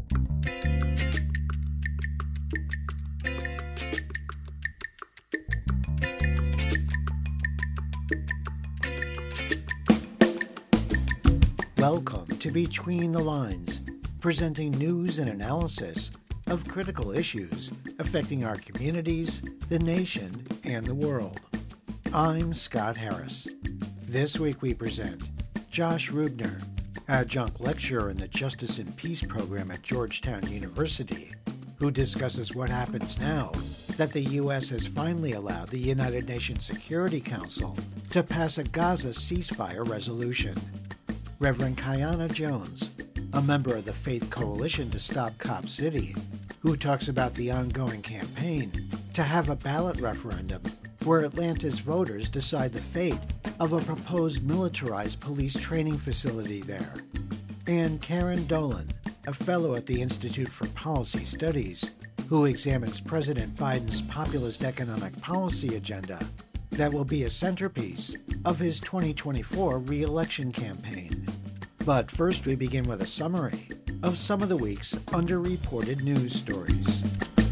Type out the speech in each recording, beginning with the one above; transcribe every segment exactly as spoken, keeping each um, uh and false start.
Welcome to Between the Lines, presenting news and analysis of critical issues affecting our communities, the nation, and the world. I'm Scott Harris. This week we present Josh Rubner, adjunct lecturer in the Justice and Peace program at Georgetown University, who discusses what happens now that the U S has finally allowed the United Nations Security Council to pass a Gaza ceasefire resolution. Reverend Kayana Jones, a member of the Faith Coalition to Stop Cop City, who talks about the ongoing campaign to have a ballot referendum where Atlanta's voters decide the fate of a proposed militarized police training facility there. And Karen Dolan, a fellow at the Institute for Policy Studies, who examines President Biden's populist economic policy agenda that will be a centerpiece of his twenty twenty-four re-election campaign. But first we begin with a summary of some of the week's underreported news stories.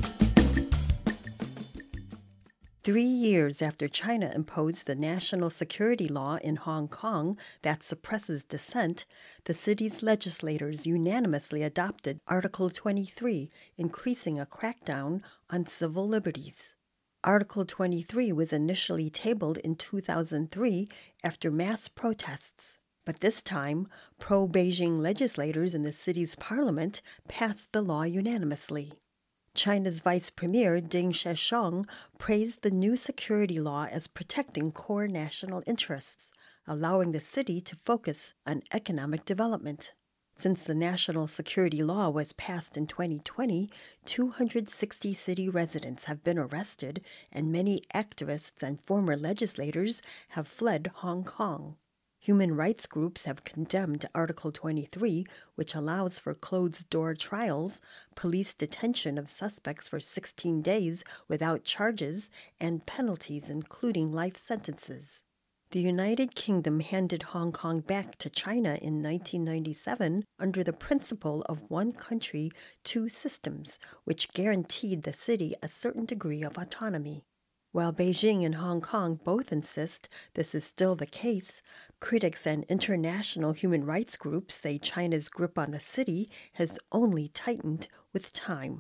Three years after China imposed the national security law in Hong Kong that suppresses dissent, the city's legislators unanimously adopted Article twenty-three, increasing a crackdown on civil liberties. Article twenty-three was initially tabled in two thousand three after mass protests, but this time, pro-Beijing legislators in the city's parliament passed the law unanimously. China's Vice Premier Deng Xishuang praised the new security law as protecting core national interests, allowing the city to focus on economic development. Since the national security law was passed in twenty twenty, two hundred sixty city residents have been arrested and many activists and former legislators have fled Hong Kong. Human rights groups have condemned Article twenty-three, which allows for closed-door trials, police detention of suspects for sixteen days without charges, and penalties including life sentences. The United Kingdom handed Hong Kong back to China in nineteen ninety-seven under the principle of one country, two systems, which guaranteed the city a certain degree of autonomy. While Beijing and Hong Kong both insist this is still the case, critics and international human rights groups say China's grip on the city has only tightened with time.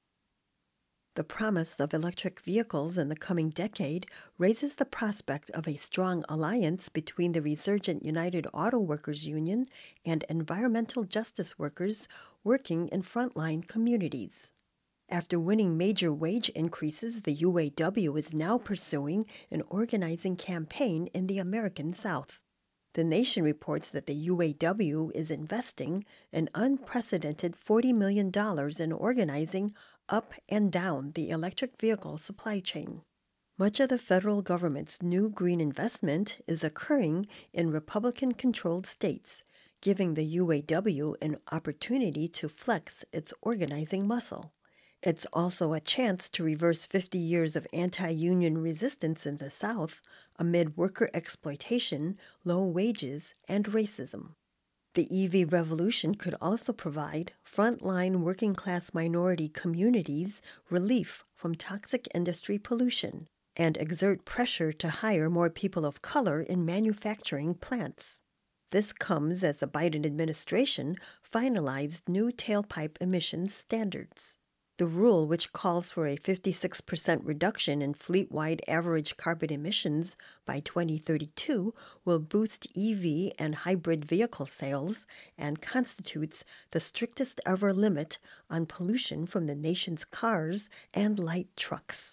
The promise of electric vehicles in the coming decade raises the prospect of a strong alliance between the resurgent United Auto Workers Union and environmental justice workers working in frontline communities. After winning major wage increases, the U A W is now pursuing an organizing campaign in the American South. The Nation reports that the U A W is investing an unprecedented forty million dollars in organizing up and down the electric vehicle supply chain. Much of the federal government's new green investment is occurring in Republican-controlled states, giving the U A W an opportunity to flex its organizing muscle. It's also a chance to reverse fifty years of anti-union resistance in the South amid worker exploitation, low wages, and racism. The E V revolution could also provide frontline working-class minority communities relief from toxic industry pollution and exert pressure to hire more people of color in manufacturing plants. This comes as the Biden administration finalized new tailpipe emissions standards. The rule, which calls for a fifty-six percent reduction in fleet-wide average carbon emissions by twenty thirty-two, will boost E V and hybrid vehicle sales and constitutes the strictest ever limit on pollution from the nation's cars and light trucks.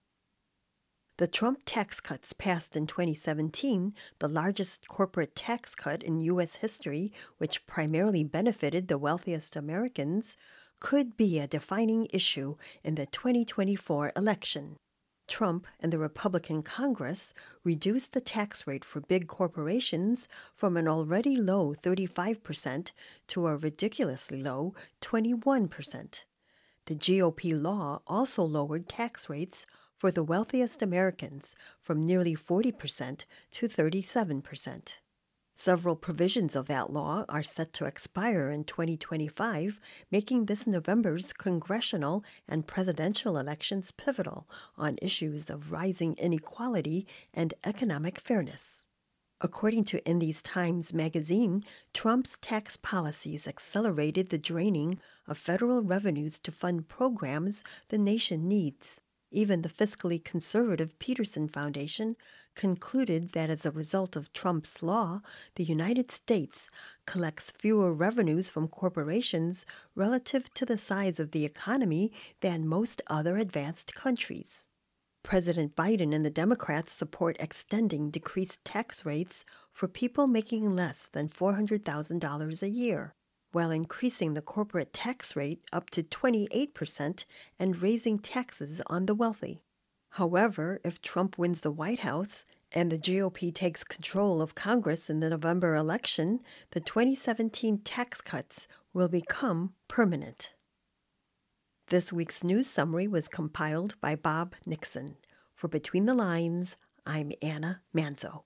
The Trump tax cuts passed in twenty seventeen, the largest corporate tax cut in U S history, which primarily benefited the wealthiest Americans, could be a defining issue in the twenty twenty-four election. Trump and the Republican Congress reduced the tax rate for big corporations from an already low thirty-five percent to a ridiculously low twenty-one percent. The G O P law also lowered tax rates for the wealthiest Americans from nearly forty percent to thirty-seven percent. Several provisions of that law are set to expire in twenty twenty-five, making this November's congressional and presidential elections pivotal on issues of rising inequality and economic fairness. According to Indies Times magazine, Trump's tax policies accelerated the draining of federal revenues to fund programs the nation needs. Even the fiscally conservative Peterson Foundation concluded that as a result of Trump's law, the United States collects fewer revenues from corporations relative to the size of the economy than most other advanced countries. President Biden and the Democrats support extending decreased tax rates for people making less than four hundred thousand dollars a year, while increasing the corporate tax rate up to twenty-eight percent and raising taxes on the wealthy. However, if Trump wins the White House and the G O P takes control of Congress in the November election, the twenty seventeen tax cuts will become permanent. This week's news summary was compiled by Bob Nixon. For Between the Lines, I'm Anna Manzo.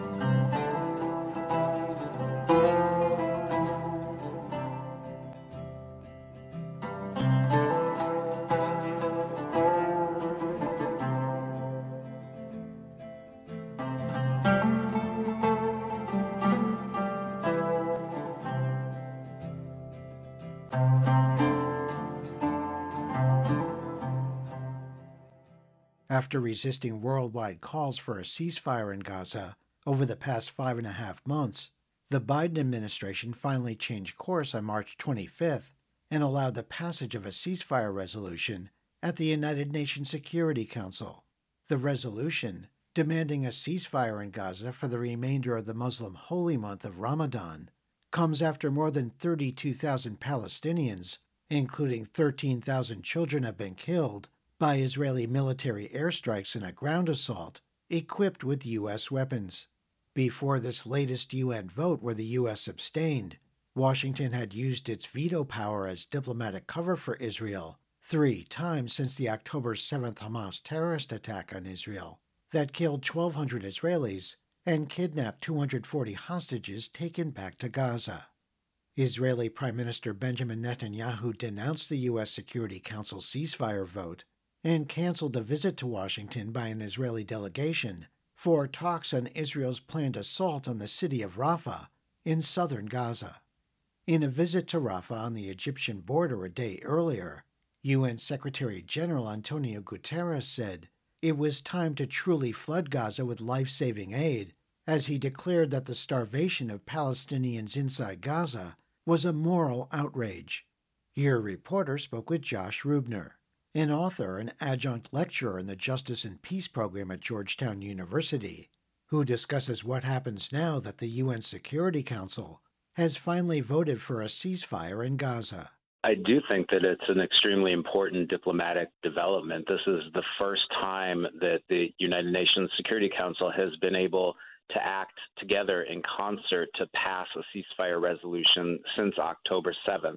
After resisting worldwide calls for a ceasefire in Gaza over the past five and a half months, the Biden administration finally changed course on March twenty-fifth and allowed the passage of a ceasefire resolution at the United Nations Security Council. The resolution, demanding a ceasefire in Gaza for the remainder of the Muslim holy month of Ramadan, comes after more than thirty-two thousand Palestinians, including thirteen thousand children, have been killed by Israeli military airstrikes in a ground assault equipped with U S weapons. Before this latest U N vote where the U S abstained, Washington had used its veto power as diplomatic cover for Israel three times since the October seventh Hamas terrorist attack on Israel that killed twelve hundred Israelis and kidnapped two hundred forty hostages taken back to Gaza. Israeli Prime Minister Benjamin Netanyahu denounced the U S Security Council ceasefire vote and canceled a visit to Washington by an Israeli delegation for talks on Israel's planned assault on the city of Rafah in southern Gaza. In a visit to Rafah on the Egyptian border a day earlier, U N Secretary General Antonio Guterres said it was time to truly flood Gaza with life-saving aid, as he declared that the starvation of Palestinians inside Gaza was a moral outrage. Your reporter spoke with Josh Rubner, an author and adjunct lecturer in the Justice and Peace program at Georgetown University, who discusses what happens now that the U N Security Council has finally voted for a ceasefire in Gaza. I do think that it's an extremely important diplomatic development. This is the first time that the United Nations Security Council has been able to act together in concert to pass a ceasefire resolution since October seventh.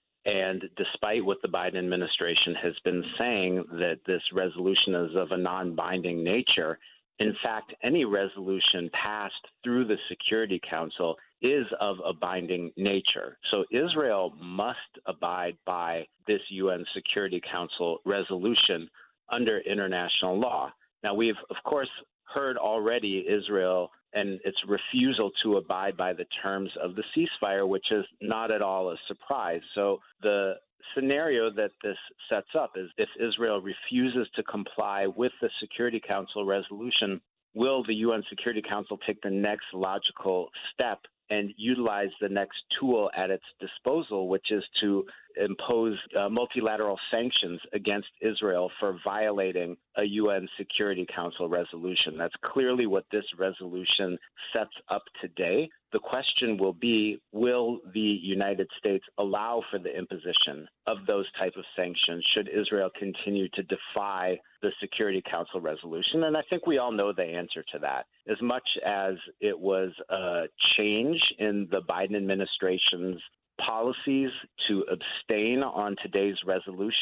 And despite what the Biden administration has been saying, that this resolution is of a non-binding nature, in fact, any resolution passed through the Security Council is of a binding nature. So Israel must abide by this U N Security Council resolution under international law. Now, we've, of course, heard already Israel and its refusal to abide by the terms of the ceasefire, which is not at all a surprise. So the scenario that this sets up is if Israel refuses to comply with the Security Council resolution, will the U N Security Council take the next logical step and utilize the next tool at its disposal, which is to impose uh, multilateral sanctions against Israel for violating a U N Security Council resolution. That's clearly what this resolution sets up today. The question will be, will the United States allow for the imposition of those type of sanctions should Israel continue to defy the Security Council resolution? And I think we all know the answer to that. As much as it was a change in the Biden administration's policies to abstain on today's resolution,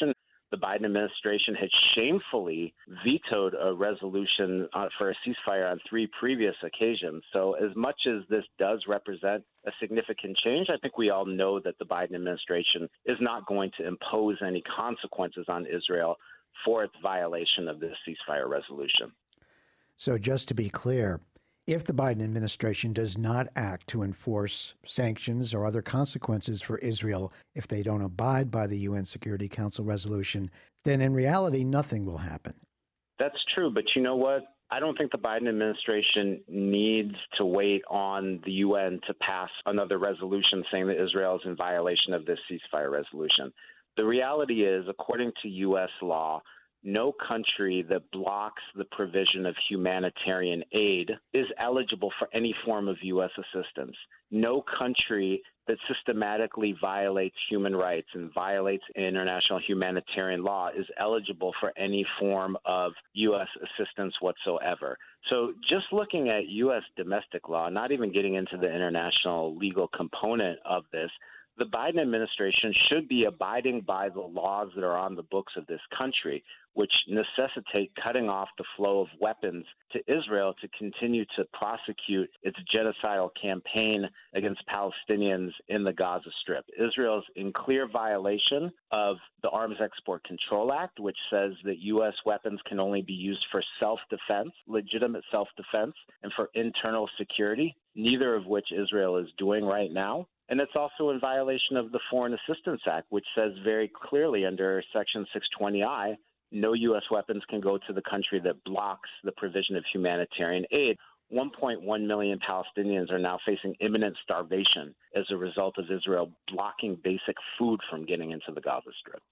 the Biden administration had shamefully vetoed a resolution uh, for a ceasefire on three previous occasions. So as much as this does represent a significant change, I think we all know that the Biden administration is not going to impose any consequences on Israel for its violation of this ceasefire resolution. So just to be clear, if the Biden administration does not act to enforce sanctions or other consequences for Israel if they don't abide by the U N Security Council resolution, then in reality, nothing will happen. That's true. But you know what? I don't think the Biden administration needs to wait on the U N to pass another resolution saying that Israel is in violation of this ceasefire resolution. The reality is, according to U S law, no country that blocks the provision of humanitarian aid is eligible for any form of U S assistance. No country that systematically violates human rights and violates international humanitarian law is eligible for any form of U S assistance whatsoever. So just looking at U S domestic law, not even getting into the international legal component of this, the Biden administration should be abiding by the laws that are on the books of this country, which necessitate cutting off the flow of weapons to Israel to continue to prosecute its genocidal campaign against Palestinians in the Gaza Strip. Israel is in clear violation of the Arms Export Control Act, which says that U S weapons can only be used for self-defense, legitimate self-defense, and for internal security, neither of which Israel is doing right now. And it's also in violation of the Foreign Assistance Act, which says very clearly under Section six twenty I, no U S weapons can go to the country that blocks the provision of humanitarian aid. one point one million Palestinians are now facing imminent starvation as a result of Israel blocking basic food from getting into the Gaza Strip.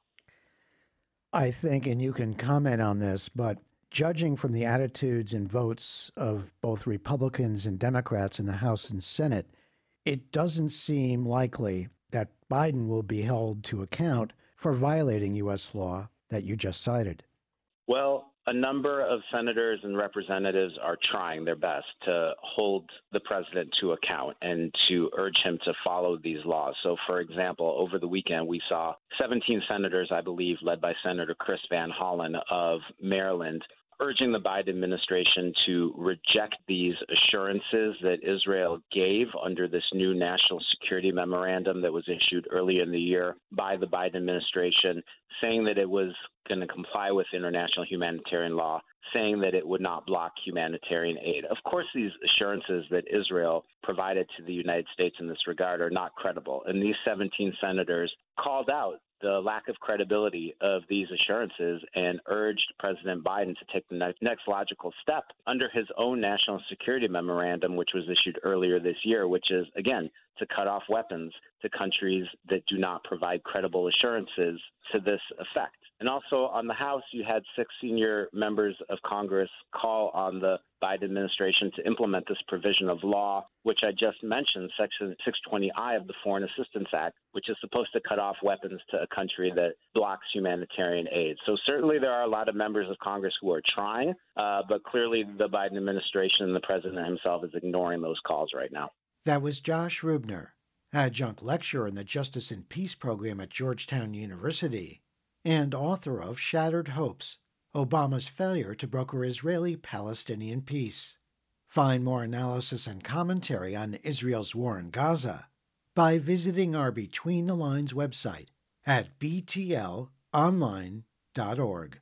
I think, and you can comment on this, but judging from the attitudes and votes of both Republicans and Democrats in the House and Senate, it doesn't seem likely that Biden will be held to account for violating U S law that you just cited. Well, a number of senators and representatives are trying their best to hold the president to account and to urge him to follow these laws. So, for example, over the weekend, we saw seventeen senators, I believe, led by Senator Chris Van Hollen of Maryland, urging the Biden administration to reject these assurances that Israel gave under this new national security memorandum that was issued earlier in the year by the Biden administration, saying that it was going to comply with international humanitarian law, saying that it would not block humanitarian aid. Of course, these assurances that Israel provided to the United States in this regard are not credible. And these seventeen senators called out the lack of credibility of these assurances and urged President Biden to take the ne- next logical step under his own national security memorandum, which was issued earlier this year, which is, again, to cut off weapons to countries that do not provide credible assurances to this effect. And also on the House, you had six senior members of Congress call on the Biden administration to implement this provision of law, which I just mentioned, Section six twenty I of the Foreign Assistance Act, which is supposed to cut off weapons to a country that blocks humanitarian aid. So certainly there are a lot of members of Congress who are trying, uh, but clearly the Biden administration and the president himself is ignoring those calls right now. That was Josh Rubner, adjunct lecturer in the Justice and Peace program at Georgetown University and author of Shattered Hopes, Obama's Failure to Broker Israeli-Palestinian Peace. Find more analysis and commentary on Israel's war in Gaza by visiting our Between the Lines website at b t l online dot org.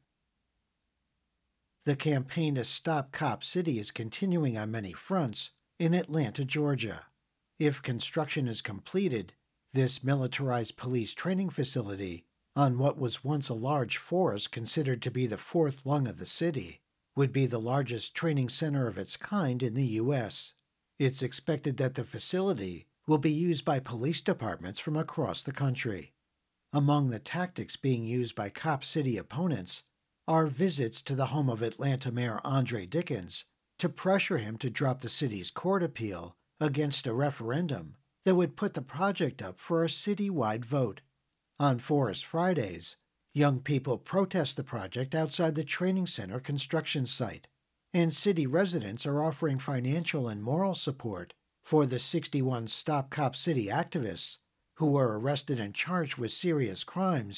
The campaign to stop Cop City is continuing on many fronts in Atlanta, Georgia. If construction is completed, this militarized police training facility on what was once a large forest considered to be the fourth lung of the city, would be the largest training center of its kind in the U S. It's expected that the facility will be used by police departments from across the country. Among the tactics being used by Cop City opponents are visits to the home of Atlanta Mayor Andre Dickens to pressure him to drop the city's court appeal against a referendum that would put the project up for a citywide vote. On Forest Fridays, young people protest the project outside the training center construction site, and city residents are offering financial and moral support for the sixty-one Stop Cop City activists who were arrested and charged with serious crimes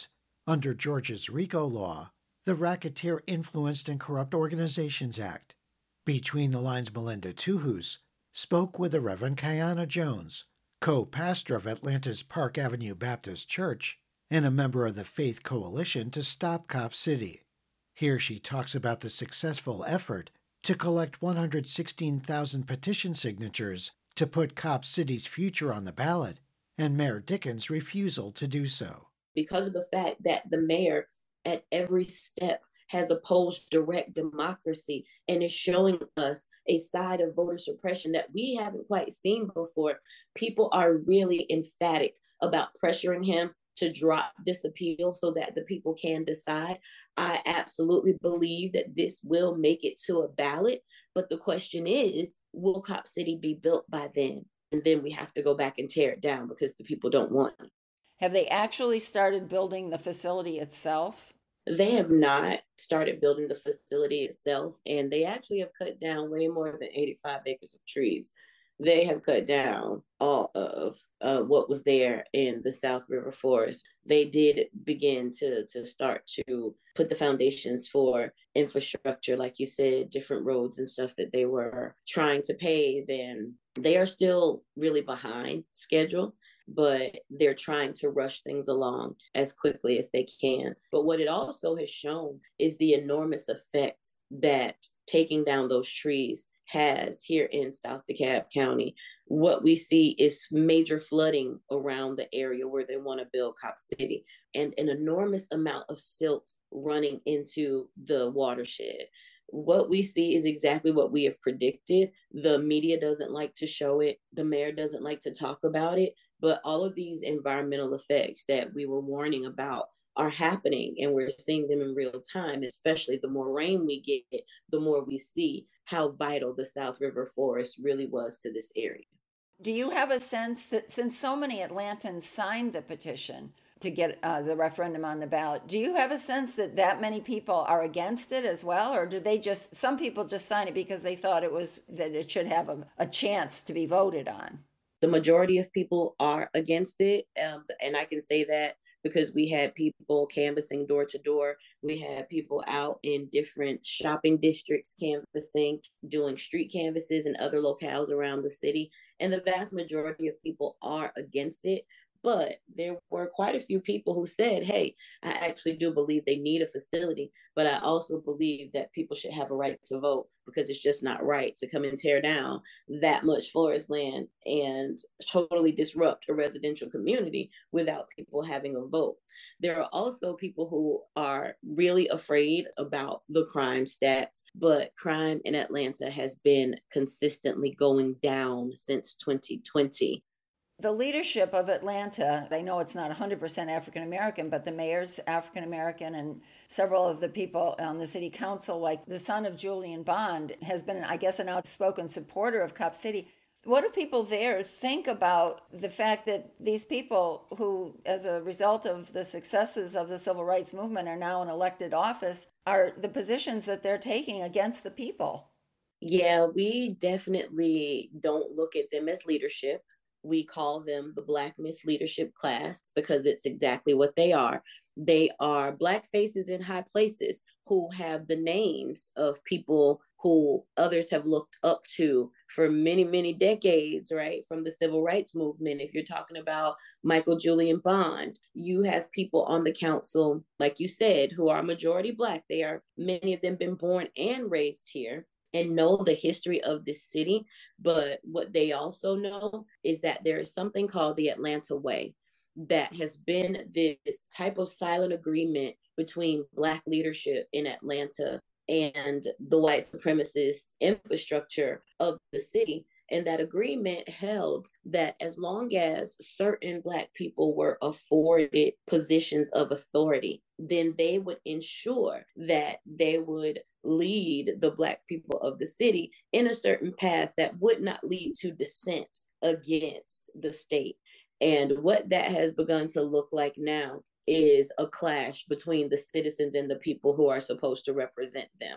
under Georgia's RICO law, the Racketeer Influenced and Corrupt Organizations Act. Between the Lines Melinda Tuhus spoke with the Reverend Kiana Jones, co-pastor of Atlanta's Park Avenue Baptist Church and a member of the Faith Coalition to Stop Cop City. Here she talks about the successful effort to collect one hundred sixteen thousand petition signatures to put Cop City's future on the ballot, and Mayor Dickens' refusal to do so. Because of the fact that the mayor at every step has opposed direct democracy and is showing us a side of voter suppression that we haven't quite seen before, people are really emphatic about pressuring him to drop this appeal so that the people can decide. I absolutely believe that this will make it to a ballot, but the question is, will Cop City be built by then? And then we have to go back and tear it down because the people don't want it. Have they actually started building the facility itself? They have not started building the facility itself, and they actually have cut down way more than eighty-five acres of trees. They have cut down all of uh, what was there in the South River Forest. They did begin to, to start to put the foundations for infrastructure, like you said, different roads and stuff that they were trying to pave, and they are still really behind schedule, but they're trying to rush things along as quickly as they can. But what it also has shown is the enormous effect that taking down those trees has here in South DeKalb County. What we see is major flooding around the area where they want to build Cop City, and an enormous amount of silt running into the watershed. What we see is exactly what we have predicted. The media doesn't like to show it. The mayor doesn't like to talk about it. But all of these environmental effects that we were warning about are happening, and we're seeing them in real time. Especially the more rain we get, the more we see how vital the South River Forest really was to this area. Do you have a sense that since so many Atlantans signed the petition to get uh, the referendum on the ballot, do you have a sense that that many people are against it as well? Or do they just, some people just sign it because they thought it was, that it should have a, a chance to be voted on? The majority of people are against it. Um, and I can say that because we had people canvassing door to door. We had people out in different shopping districts canvassing, doing street canvasses in other locales around the city. And the vast majority of people are against it. But there were quite a few people who said, hey, I actually do believe they need a facility, but I also believe that people should have a right to vote, because it's just not right to come and tear down that much forest land and totally disrupt a residential community without people having a vote. There are also people who are really afraid about the crime stats, but crime in Atlanta has been consistently going down since twenty twenty. The leadership of Atlanta, I know it's not one hundred percent African American, but the mayor's African American, and several of the people on the city council, like the son of Julian Bond, has been, I guess, an outspoken supporter of Cop City. What do people there think about the fact that these people who, as a result of the successes of the civil rights movement, are now in elected office, are the positions that they're taking against the people? Yeah, we definitely don't look at them as leadership. We call them the Black Miss Leadership class because it's exactly what they are. They are Black faces in high places who have the names of people who others have looked up to for many, many decades, right? From the civil rights movement. If you're talking about Michael Julian Bond, you have people on the council, like you said, who are majority Black. They are, many of them been born and raised here and know the history of this city. But what they also know is that there is something called the Atlanta Way that has been this type of silent agreement between Black leadership in Atlanta and the white supremacist infrastructure of the city. And that agreement held that as long as certain Black people were afforded positions of authority, then they would ensure that they would lead the Black people of the city in a certain path that would not lead to dissent against the state. And what that has begun to look like now is a clash between the citizens and the people who are supposed to represent them.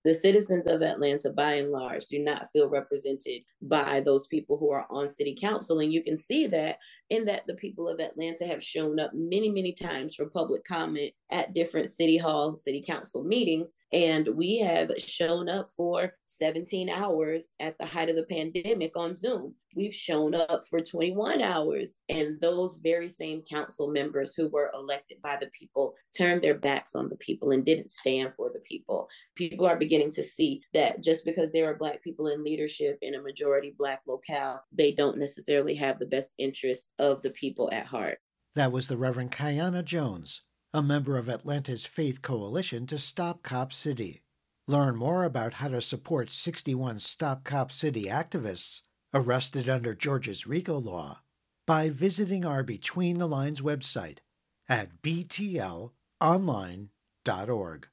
The citizens of Atlanta, by and large, do not feel represented by those people who are on city council. And you can see that in that the people of Atlanta have shown up many, many times for public comment at different city hall, city council meetings. And we have shown up for seventeen hours at the height of the pandemic on Zoom. We've shown up for twenty-one hours. And those very same council members who were elected by the people turned their backs on the people and didn't stand for the people. People are beginning to see that just because there are Black people in leadership in a majority Black locale, they don't necessarily have the best interest of the people at heart. That was the Reverend Kayana Jones, a member of Atlanta's Faith Coalition to Stop Cop City. Learn more about how to support sixty-one Stop Cop City activists arrested under Georgia's RICO law by visiting our Between the Lines website at b t l online dot org.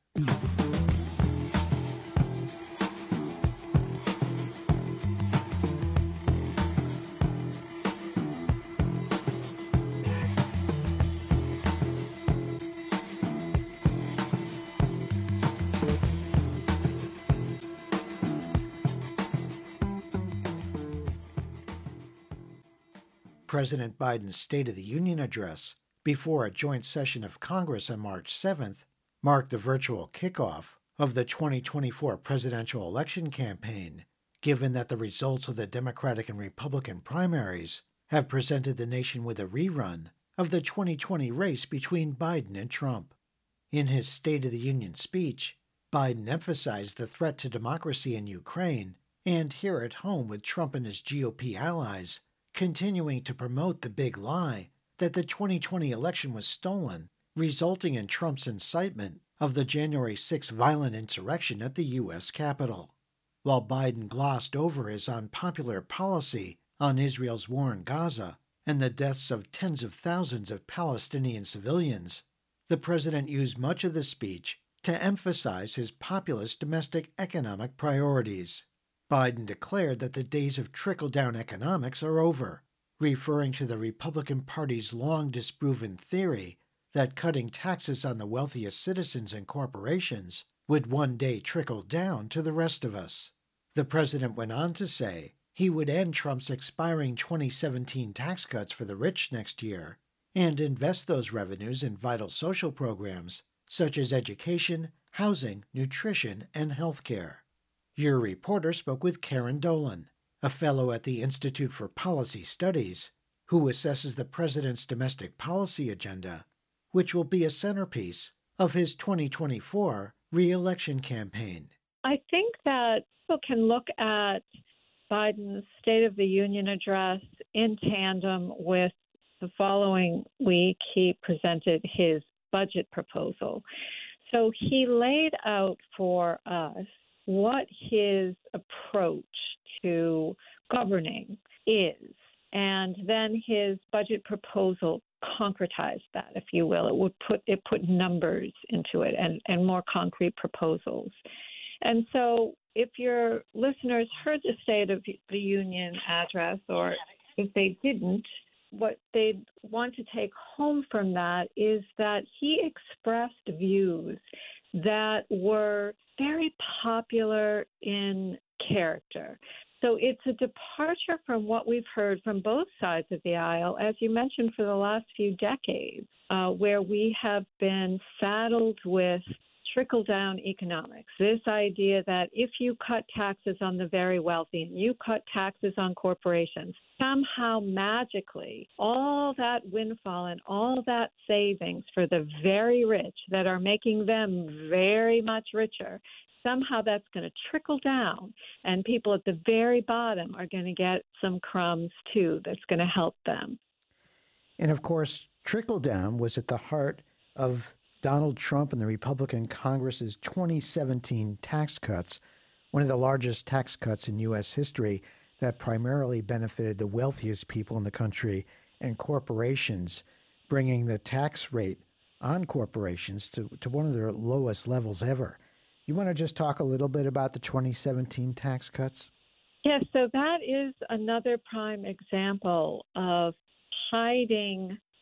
President Biden's State of the Union address before a joint session of Congress on March seventh marked the virtual kickoff of the twenty twenty-four presidential election campaign, given that the results of the Democratic and Republican primaries have presented the nation with a rerun of the twenty twenty race between Biden and Trump. In his State of the Union speech, Biden emphasized the threat to democracy in Ukraine and here at home with Trump and his G O P allies continuing to promote the big lie that the twenty twenty election was stolen, resulting in Trump's incitement of the January sixth violent insurrection at the U S Capitol. While Biden glossed over his unpopular policy on Israel's war in Gaza and the deaths of tens of thousands of Palestinian civilians, the president used much of the speech to emphasize his populist domestic economic priorities. Biden declared that the days of trickle-down economics are over, referring to the Republican Party's long disproven theory that cutting taxes on the wealthiest citizens and corporations would one day trickle down to the rest of us. The president went on to say he would end Trump's expiring twenty seventeen tax cuts for the rich next year and invest those revenues in vital social programs such as education, housing, nutrition, and health care. Your reporter spoke with Karen Dolan, a fellow at the Institute for Policy Studies, who assesses the president's domestic policy agenda, which will be a centerpiece of his twenty twenty-four re-election campaign. I think that people can look at Biden's State of the Union address in tandem with the following week he presented his budget proposal. So he laid out for us what his approach to governing is, and then his budget proposal concretized that, if you will. It would put it put numbers into it and, and more concrete proposals. And so if your listeners heard the State of the Union address, or if they didn't, what they'd want to take home from that is that he expressed views that were very popular in character. So it's a departure from what we've heard from both sides of the aisle, as you mentioned, for the last few decades, uh, where we have been saddled with trickle-down economics, this idea that if you cut taxes on the very wealthy and you cut taxes on corporations, somehow magically all that windfall and all that savings for the very rich that are making them very much richer, somehow that's going to trickle down, and people at the very bottom are going to get some crumbs too that's going to help them. And of course, trickle down was at the heart of Donald Trump and the Republican Congress's twenty seventeen tax cuts, one of the largest tax cuts in U S history that primarily benefited the wealthiest people in the country and corporations, bringing the tax rate on corporations to, to one of their lowest levels ever. You want to just talk a little bit about the twenty seventeen tax cuts? Yes, so that is another prime example of hiding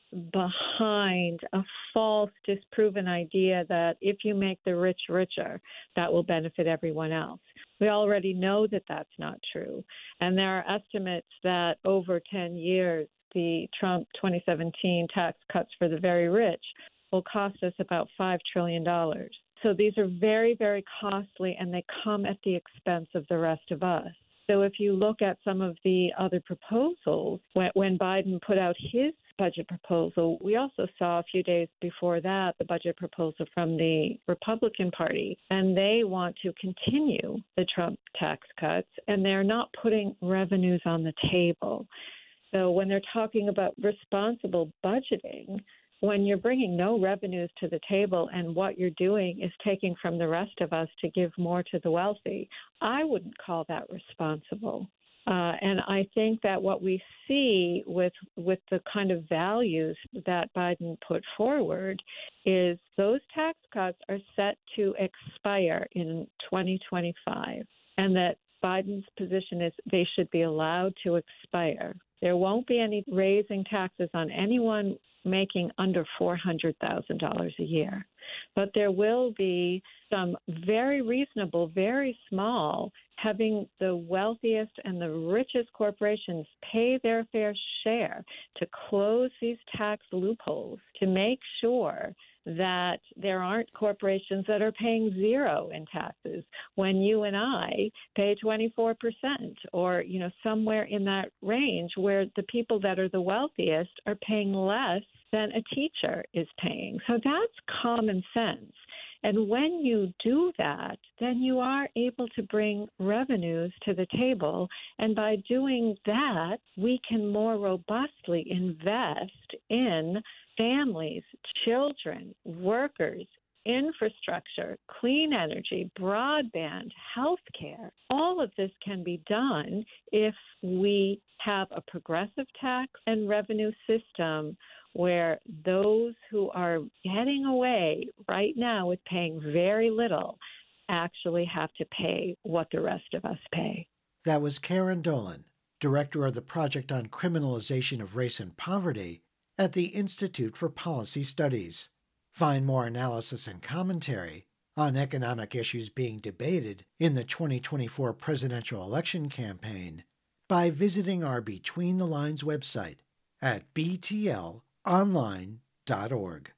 behind a false, disproven idea that if you make the rich richer, that will benefit everyone else. We already know that that's not true. And there are estimates that over ten years, the Trump twenty seventeen tax cuts for the very rich will cost us about five trillion dollars. So these are very, very costly, and they come at the expense of the rest of us. So if you look at some of the other proposals, when, when Biden put out his budget proposal, we also saw a few days before that the budget proposal from the Republican Party, and they want to continue the Trump tax cuts, and they're not putting revenues on the table. So when they're talking about responsible budgeting, when you're bringing no revenues to the table and what you're doing is taking from the rest of us to give more to the wealthy, I wouldn't call that responsible. Uh, and I think that what we see with with the kind of values that Biden put forward is those tax cuts are set to expire in twenty twenty-five, and that Biden's position is they should be allowed to expire. There won't be any raising taxes on anyone making under four hundred thousand dollars a year. But there will be some very reasonable, very small, having the wealthiest and the richest corporations pay their fair share to close these tax loopholes, to make sure that there aren't corporations that are paying zero in taxes when you and I pay twenty-four percent, or, you know, somewhere in that range where the people that are the wealthiest are paying less than a teacher is paying. So that's common sense. And when you do that, then you are able to bring revenues to the table. And by doing that, we can more robustly invest in families, children, workers, infrastructure, clean energy, broadband, healthcare. All of this can be done if we have a progressive tax and revenue system where those who are getting away right now with paying very little actually have to pay what the rest of us pay. That was Karen Dolan, director of the Project on Criminalization of Race and Poverty at the Institute for Policy Studies. Find more analysis and commentary on economic issues being debated in the twenty twenty-four presidential election campaign by visiting our Between the Lines website at b t l online dot org.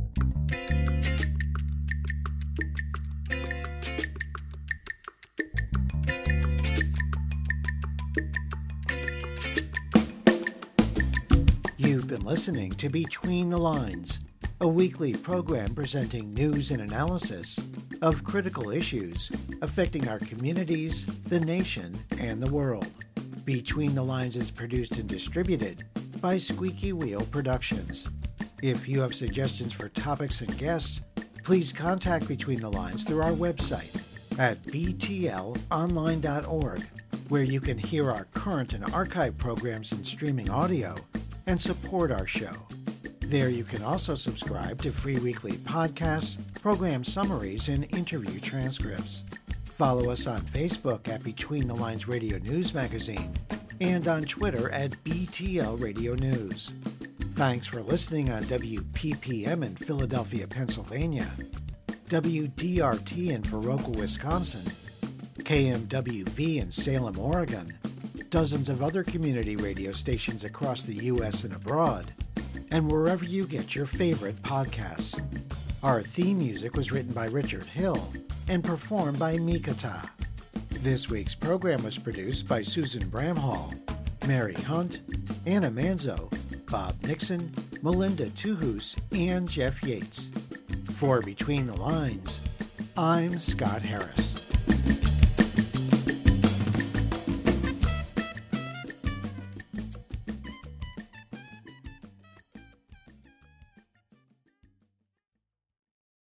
You've been listening to Between the Lines, a weekly program presenting news and analysis of critical issues affecting our communities, the nation, and the world. Between the Lines is produced and distributed by Squeaky Wheel Productions. If you have suggestions for topics and guests, please contact Between the Lines through our website at b t l online dot org, where you can hear our current and archive programs in streaming audio and support our show. There you can also subscribe to free weekly podcasts, program summaries, and interview transcripts. Follow us on Facebook at Between the Lines Radio News Magazine and on Twitter at B T L Radio News. Thanks for listening on W P P M in Philadelphia, Pennsylvania, W D R T in Viroqua, Wisconsin, K M W V in Salem, Oregon, dozens of other community radio stations across the U S and abroad, and wherever you get your favorite podcasts. Our theme music was written by Richard Hill and performed by Mikata. This week's program was produced by Susan Bramhall, Mary Hunt, Anna Manzo, Bob Nixon, Melinda Tuhus, and Jeff Yates. For Between the Lines, I'm Scott Harris.